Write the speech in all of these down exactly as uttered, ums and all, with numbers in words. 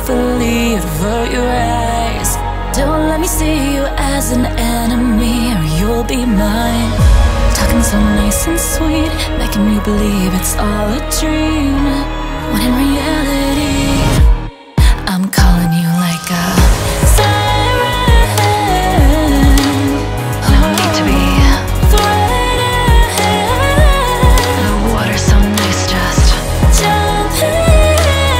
carefully, avert your eyes. Don't let me see you as an enemy, or you'll be mine. Talking so nice and sweet, making me believe it's all a dream, when in reality I'm calling you like a siren. No need to be frightened. The water's so nice, just jump in.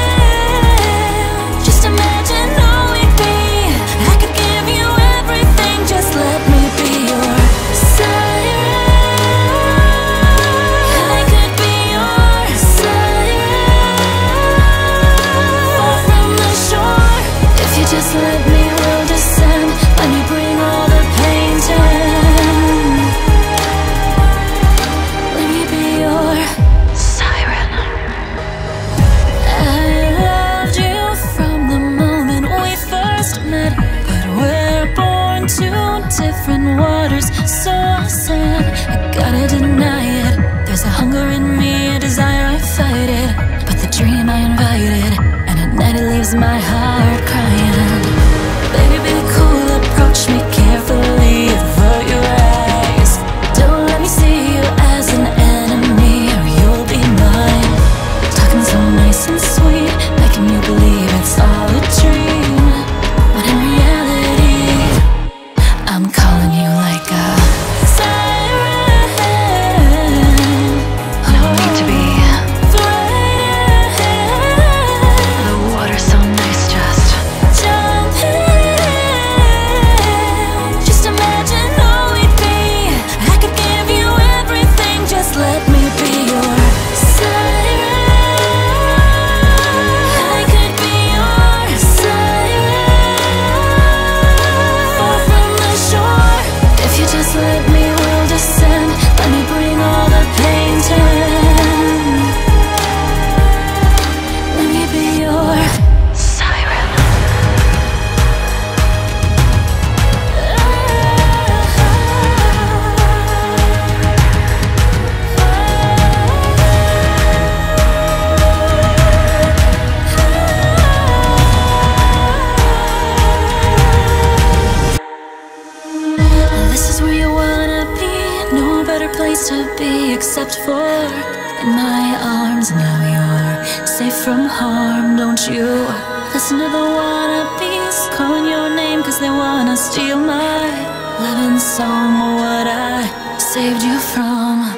Just imagine all we'd be. I could give you everything, just let me be your siren. I could be your siren. Far from the shore, if you just let me, we'll descend. Let me bring all the pain down. Let me be your siren. I loved you from the moment we first met, but we're born to different waters, so sad. I gotta deny it. There's a hunger in me, a desire, I fight it, but the dream I invited, and at night it leaves my heart crying. Baby, be cool, approach me carefully, avert your eyes. Don't let me see you as an enemy, or you'll be mine. Talking so nice and sweet, making you believe it's all a dream, when in reality I'm calling you like a siren. No need to be frightened. The water's so nice, just jump in. Just imagine all we'd be. I could give you everything, just let me be your siren. I could be your siren. Far from the shore, if you just let me, we'll descend. Let me bring all the pain down. Let me be your siren. This is where you wanna be. No better place to be except for in my arms. Now you're safe from harm. Don't you listen to the wannabes calling your name, cause they wanna steal my love and song, what I saved you from.